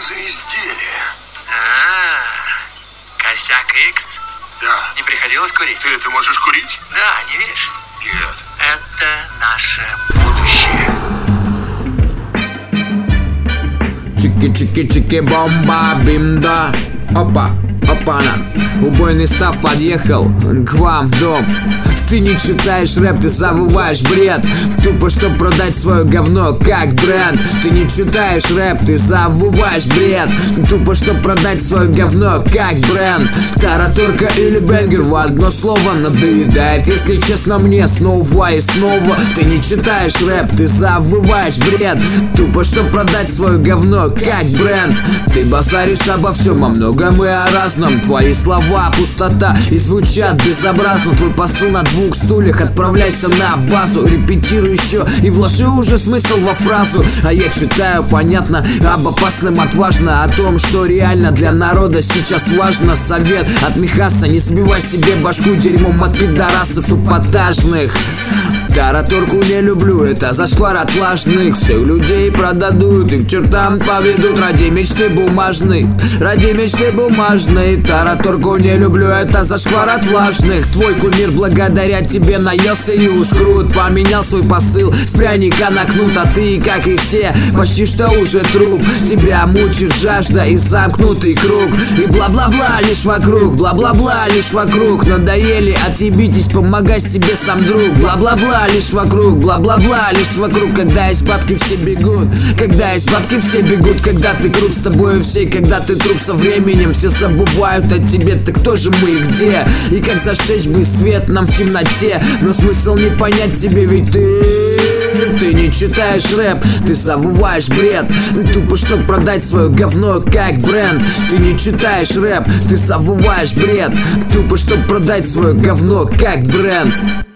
за изделие? Косяк X? Да. Не приходилось курить? Ты это можешь курить? Да, не веришь? Нет. Это наше будущее. Чики-чики-чики-бомба, бимда. Опа, опана. Убойный став подъехал к вам в дом. Ты не читаешь рэп, ты завываешь бред. Тупо, чтоб продать свое говно как бренд. Ты не читаешь рэп, ты завываешь бред. Тупо, чтоб продать свое говно как бренд. Тараторка или бенгер в одно слово надоедает. Если честно, мне снова и снова. Ты не читаешь рэп, ты завываешь бред. Тупо, чтоб продать свое говно как бренд. Ты базаришь обо всем, о многом и о разном. Твои слова пустота и звучат безобразно. Твой посыл на двух стульях, отправляйся на базу. Репетируй еще и вложи уже смысл во фразу. А я читаю, понятно, об опасном отважно. О том, что реально для народа сейчас важно. Совет от Михаса: не сбивай себе башку дерьмом от пидорасов эпатажных. Тараторку не люблю, это зашквар от влажных. Всех людей продадут и к чертам поведут ради мечты бумажной. Ради мечты бумажной. Тараторку не люблю, это зашквар от влажных. Твой кумир благодаря тебе наелся и уж крут. Поменял свой посыл с пряника на кнут. А ты, как и все, почти что уже труп. Тебя мучит жажда и замкнутый круг. И бла-бла-бла лишь вокруг, бла-бла-бла лишь вокруг. Надоели, отъебитесь, помогай себе сам друг. Бла-бла-бла лишь вокруг, бла-бла-бла лишь вокруг. Когда есть бабки, все бегут. Когда есть бабки, все бегут. Когда ты крут, с тобой все. Когда ты труп, со временем все забывают о тебе. Так кто же мы и где? И как зажечь бы свет нам в темноте? Но смысл не понять тебе, ведь ты не читаешь рэп, ты завываешь бред. Ты тупо, чтоб продать свое говно как бренд. Ты не читаешь рэп, ты завываешь бред. Тупо, чтоб продать свое говно как бренд.